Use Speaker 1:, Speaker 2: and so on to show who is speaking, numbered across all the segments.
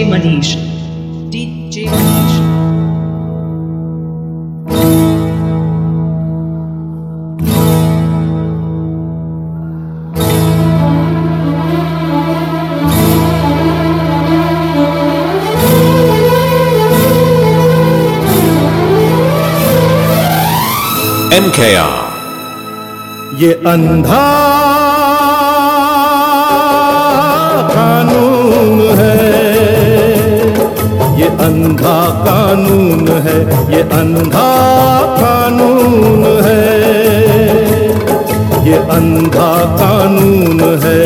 Speaker 1: Manish. DJ Manish.
Speaker 2: MKR.
Speaker 3: ये अंधा कानून है, ये अंधा कानून है, ये अंधा कानून है, ये अंधा कानून है।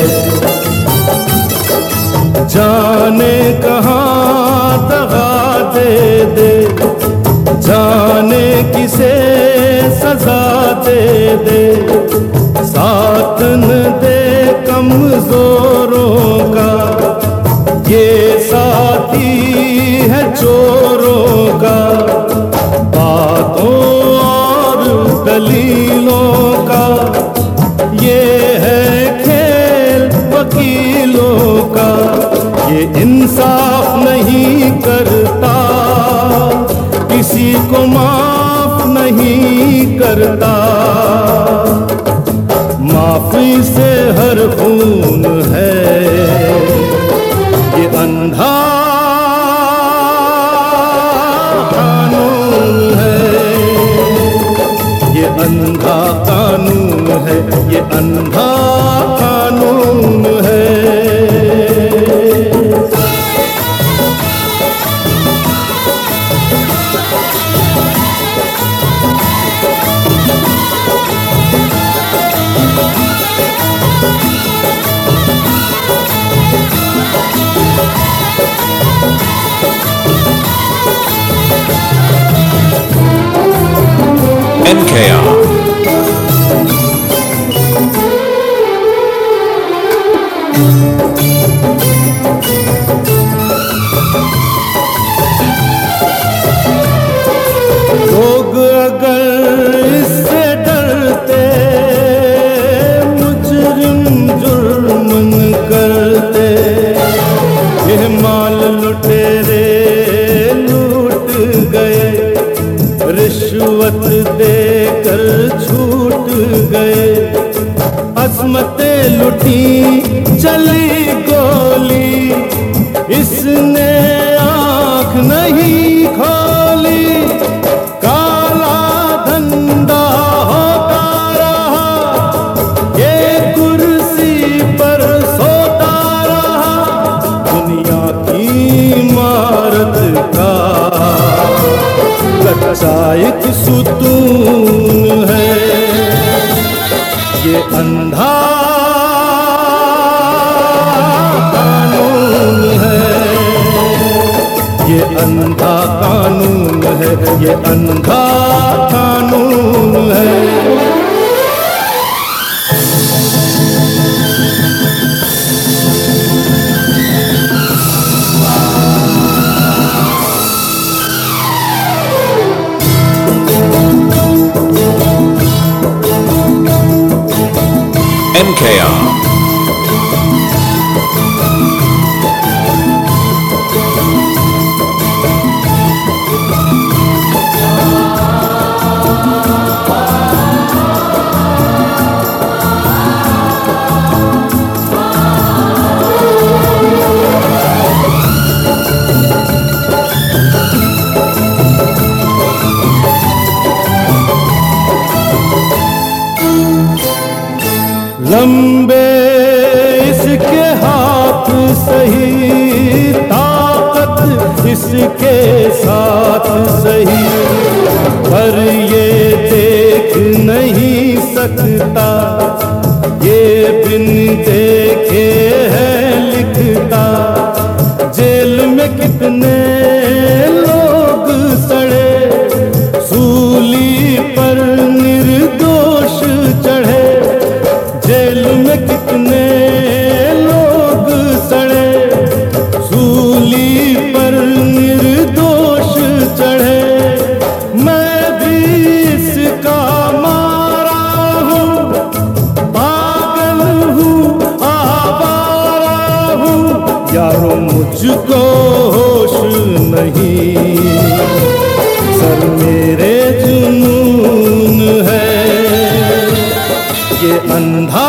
Speaker 3: जाने कहाँ दगा दे दे, जाने किसे सजा दे दे, साथ न दे कमजोरों का, ये साथी है चोरों का। बातों और दलीलों का ये है खेल वकीलों का, ये इंसाफ नहीं करता, किसी को माफ नहीं करता। माफी से हर खून है, ये अंधा कानून है, ये अंधा कानून है, ये अंधा कानून है।
Speaker 2: MKR.
Speaker 3: लोग अगर इससे डरते, मुजरिम जुर्म न करते। ये माल लुटेरे लूट गए, रिश्वत देकर छूट गए। अस्मतें लुटी चली गोली, इसने आँख नहीं खोली। काला धंधा होता रहा, ये कुर्सी पर सोता रहा। दुनिया की इमारत का कच्चा एक सुतून है, ये अंधा कानून है, ये अंधा कानून है, ये अंधा कानून है।
Speaker 2: MKR.
Speaker 3: लंबे इसके हाथ सही, ताकत इसके साथ सही, पर ये देख नहीं सकता, ये बिन देखे है लिखता। जेल में कितने लोग सड़े, सूली पर निर्दोष चढ़े। जेल में कितने लोग सड़े, सूली पर निर्दोष चढ़े। मैं भी इसका मारा हूँ, पागल हूँ, आवारा हूँ, मुझको होश नहीं, सर मेरे जुनून है, ये अंधा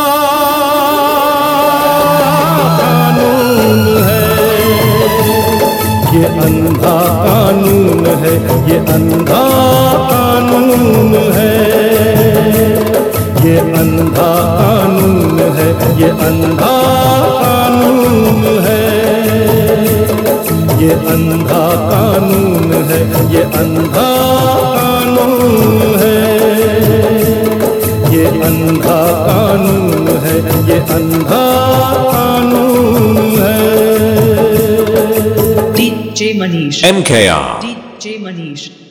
Speaker 3: कानून है, ये अंधा कानून है, ये अंधा कानून है, ये अंधा कानून है, ये अंधा कानून है, ये अंधा कानून है, ये अंधा कानून है, ये अंधा कानून है, ये अंधा कानून है।
Speaker 1: DJ Manish.
Speaker 2: MKR.
Speaker 1: DJ Manish.